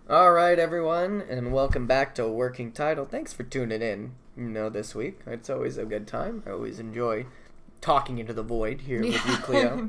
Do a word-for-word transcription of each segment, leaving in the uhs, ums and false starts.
All right, everyone, and welcome back to Working Title. Thanks for tuning in. You know, this week it's always a good time. I always enjoy talking into the void here with you, Cleo.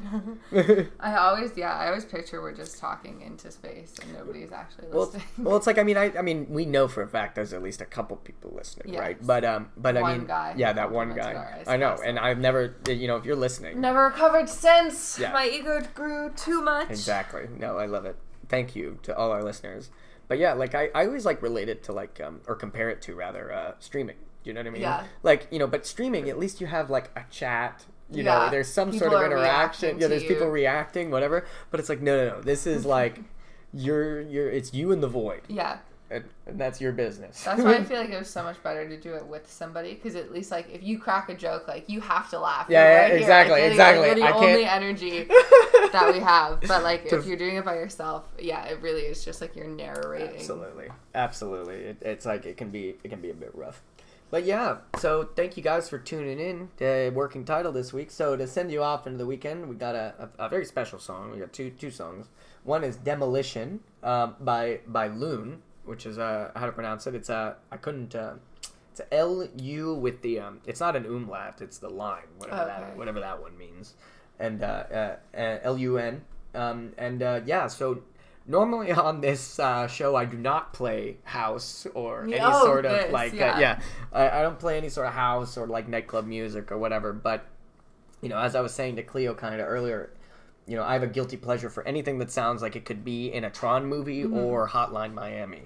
I always, yeah, I always picture we're just talking into space and nobody's actually well, listening. well, it's like I mean, I, I mean, we know for a fact there's at least a couple people listening, Yes. right? But um, but one I mean, guy yeah, that one guy. our I know, espresso. and I've never, you know, if you're listening, Never recovered since. Yeah. My ego grew too much. Exactly. No, I love it. Thank you to all our listeners. But yeah, like I, I always like relate it to like um or compare it to rather uh streaming. You know what I mean? Yeah. Like, you know, but streaming, at least you have like a chat. You Yeah. know, there's some People sort of are interaction. reacting Yeah, to there's you. people reacting, whatever. But it's like no, no, no. This is like you're you're it's you in the void, Yeah. and, and that's your business. That's why I feel like it was so much better to do it with somebody, because at least like if you crack a joke, like you have to laugh. Yeah, You're yeah, right here. exactly, Like, you're the- exactly. You're the I only can't- energy that we have. But like To- if you're doing it by yourself, yeah, it really is just like you're narrating. Absolutely, absolutely. It, it's like it can be it can be a bit rough. But yeah, so thank you guys for tuning in to Working Title this week. So to send you off into the weekend, we got a, a, a very special song. We got two two songs. One is Demolition uh, by by Loon, which is uh, how to pronounce it. It's uh, I couldn't. Uh, it's a L U with the um. It's not an umlaut. It's the line. Whatever Okay. that whatever that one means. And uh, uh, uh, L U N. Um, and uh, yeah, so. Normally on this uh, show, I do not play house or any Oh, sort of this, like yeah. uh, yeah, I, I don't play any sort of house or like nightclub music or whatever. But you know, as I was saying to Cleo kind of earlier, you know, I have a guilty pleasure for anything that sounds like it could be in a Tron movie Mm-hmm. or Hotline Miami.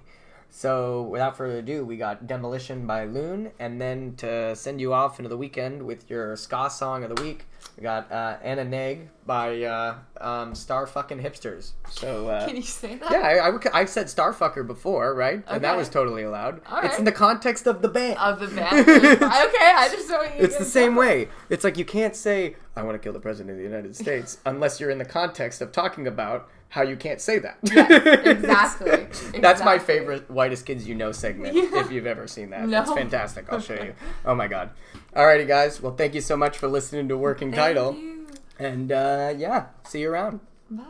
So without further ado, we got Demolition by Loon, and then to send you off into the weekend with your ska song of the week, we got uh, Anna Neg by uh, um, Star Fucking Hipsters. So uh, Can you say that? yeah, I, I, I've said Starfucker before, right? And that Okay. was totally allowed. All It's right. in the context of the band. Of the band. okay, I just know what you It's the can same tell. way. It's like you can't say, I want to kill the President of the United States, unless you're in the context of talking about how you can't say that. Yes, exactly. That's my Exactly. favorite Whitest Kids You Know segment, Yeah. if you've ever seen that. No. It's fantastic. I'll show you. Oh my god. Alrighty, guys. Well, thank you so much for listening to Working Thank Title. you. And uh, yeah, see you around. Bye.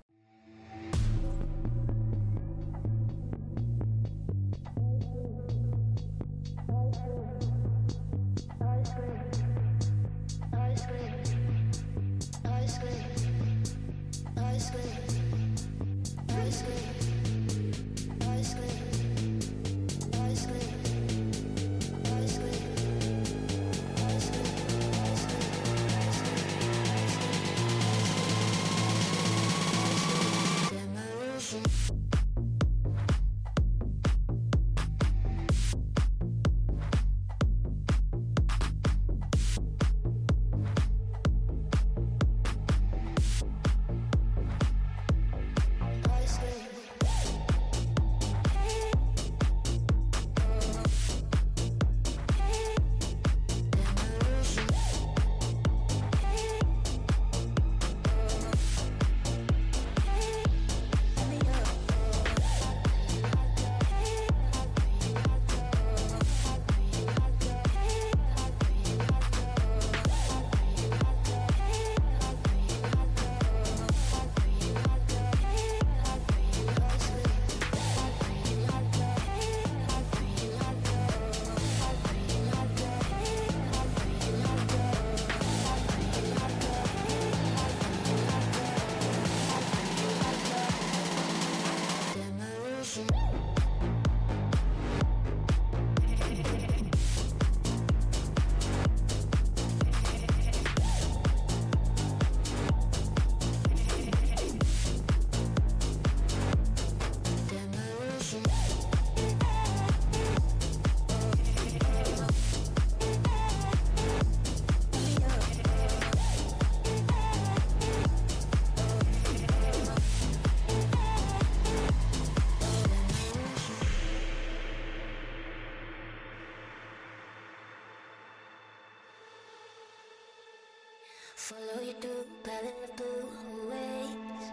Follow you through blue ways,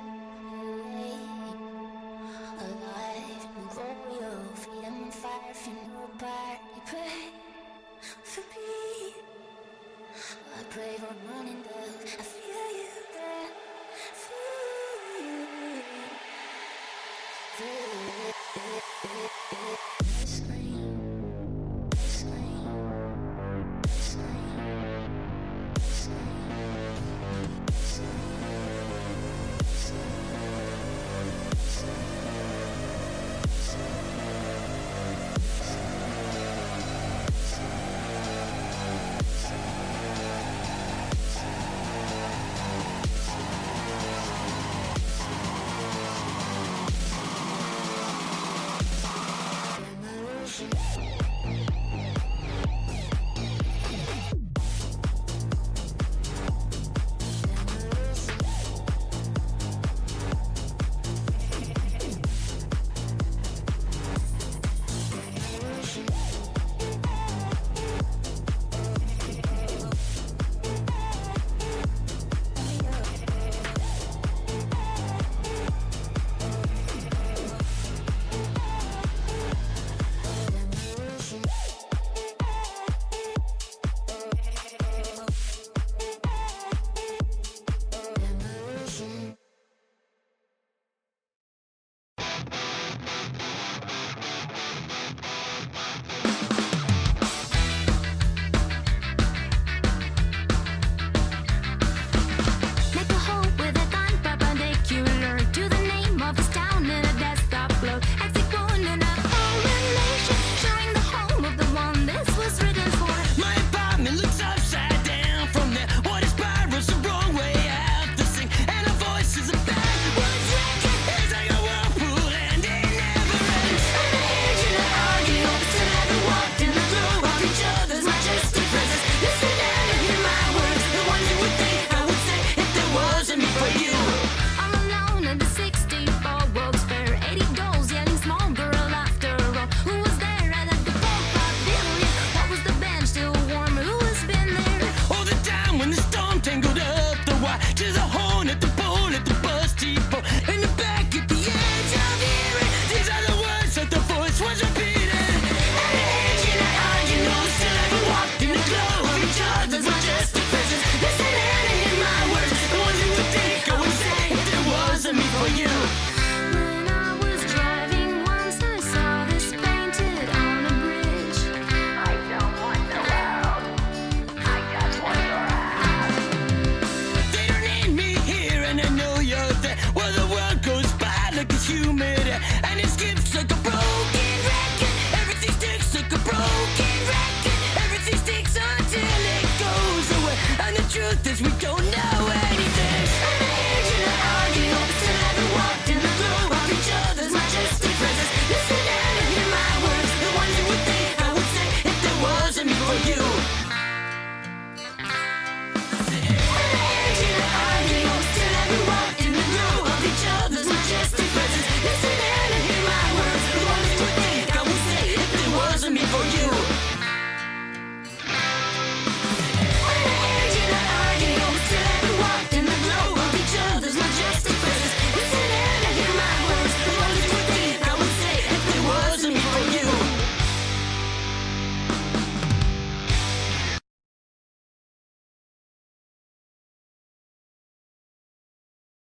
away, alive, move all your freedom, fire from nobody. Pray for me. I pray for morning dove. I feel you there, feel you, feel you. it, it, it.